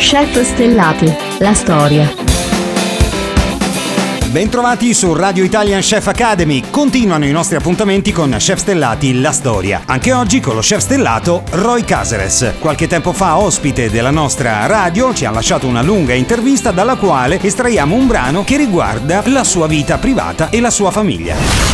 Chef Stellati, la storia. Bentrovati su Radio Italian Chef Academy. Continuano i nostri appuntamenti con Chef Stellati, la storia. Anche oggi con lo chef stellato Roy Caceres. Qualche tempo fa ospite della nostra radio ci ha lasciato una lunga intervista dalla quale estraiamo un brano che riguarda la sua vita privata e la sua famiglia.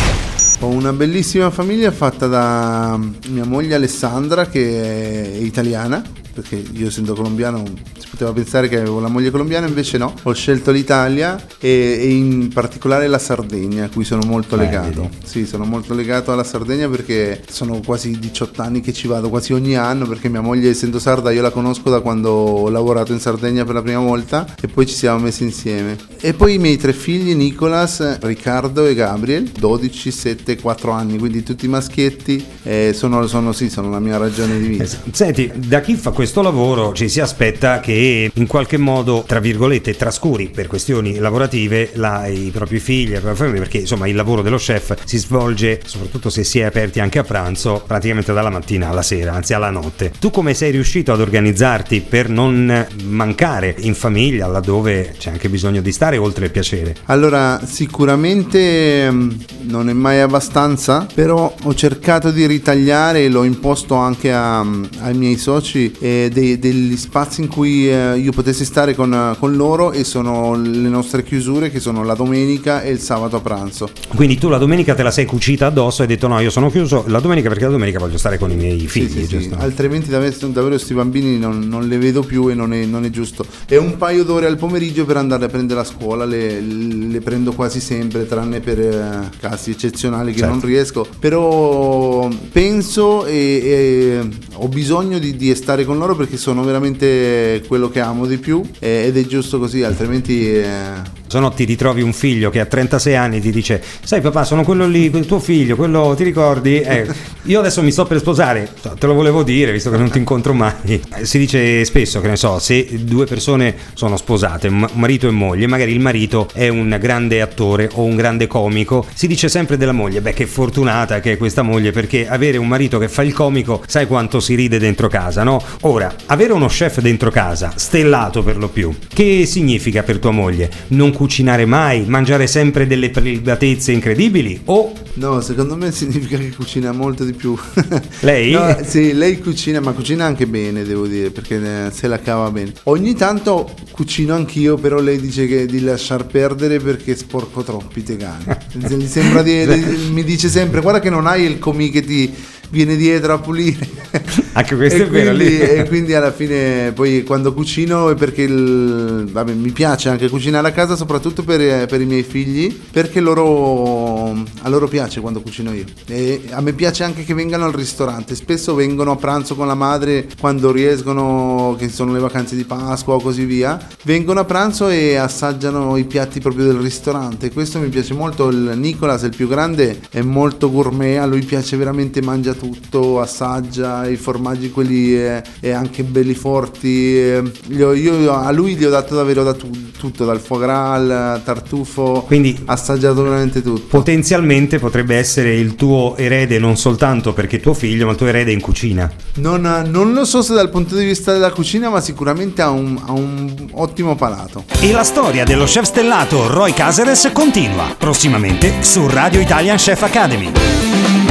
Ho una bellissima famiglia fatta da mia moglie Alessandra, che è italiana, perché io essendo colombiano si poteva pensare che avevo la moglie colombiana, invece no, ho scelto l'Italia e in particolare la Sardegna, a cui sono molto legato. Sì, sono molto legato alla Sardegna perché sono quasi 18 anni che ci vado quasi ogni anno, perché mia moglie, essendo sarda, io la conosco da quando ho lavorato in Sardegna per la prima volta e poi ci siamo messi insieme. E poi i miei 3 figli, Nicolas, Riccardo e Gabriel, 12, 7 e 4 anni, quindi tutti maschietti, sono la mia ragione di vita. Senti, da chi fa questo lavoro ci si aspetta che in qualche modo, tra virgolette, trascuri per questioni lavorative i propri figli, la propria famiglia, perché insomma il lavoro dello chef si svolge, soprattutto se si è aperti anche a pranzo, praticamente dalla mattina alla sera, anzi alla notte. Tu come sei riuscito ad organizzarti per non mancare in famiglia, laddove c'è anche bisogno di stare, oltre il piacere? Allora, sicuramente non è mai abbastanza, però ho cercato di ritagliare e l'ho imposto anche ai miei soci degli spazi in cui io potessi stare con loro, e sono le nostre chiusure, che sono la domenica e il sabato a pranzo. Quindi tu la domenica te la sei cucita addosso e hai detto no, io sono chiuso la domenica perché la domenica voglio stare con i miei figli. Sì. Altrimenti davvero questi bambini non le vedo più e non è giusto. È un paio d'ore al pomeriggio per andare a prendere a scuola, le prendo quasi sempre, tranne per casi eccezionali che non riesco, però penso e ho bisogno di stare con loro perché sono veramente quello che amo di più, ed è giusto così, altrimenti se no ti ritrovi un figlio che a 36 anni ti dice: sai papà, sono quello lì, quel tuo figlio, quello, ti ricordi? Io adesso mi sto per sposare, te lo volevo dire visto che non ti incontro mai. Si dice spesso, che ne so, se 2 persone sono sposate, marito e moglie, magari il marito è un grande attore o un grande comico, si dice sempre della moglie: beh, che fortunata che è questa moglie, perché avere un marito che fa il comico, sai quanto si ride dentro casa, no? Ora, avere uno chef dentro casa, stellato per lo più, che significa per tua moglie? Non cucinare mai, mangiare sempre delle prelibatezze incredibili, o? No, secondo me significa che cucina molto di più. Lei? No, sì, lei cucina, ma cucina anche bene, devo dire, perché se la cava bene. Ogni tanto cucino anch'io, però lei dice che di lasciar perdere perché sporco troppi tegani. Gli sembra mi dice sempre: guarda che non hai il comì che ti viene dietro a pulire. Anche questo è vero. E quindi alla fine poi quando cucino è perché mi piace anche cucinare a casa, soprattutto per i miei figli, perché a loro piace quando cucino io, e a me piace anche che vengano al ristorante. Spesso vengono a pranzo con la madre quando riescono, che sono le vacanze di Pasqua o così via, vengono a pranzo e assaggiano i piatti proprio del ristorante. Questo mi piace molto. Il Nicolas, il più grande, è molto gourmet, a lui piace veramente, mangia tutto, assaggia i formaggi, quelli e anche belli forti. Io a lui gli ho dato davvero da tutto, dal foie gras al tartufo, quindi ha assaggiato veramente tutto. Potenzialmente potrebbe essere il tuo erede, non soltanto perché tuo figlio, ma il tuo erede in cucina. Non lo so se dal punto di vista della cucina, ma sicuramente ha un ottimo palato. E la storia dello chef stellato Roy Caceres continua prossimamente su Radio Italian Chef Academy.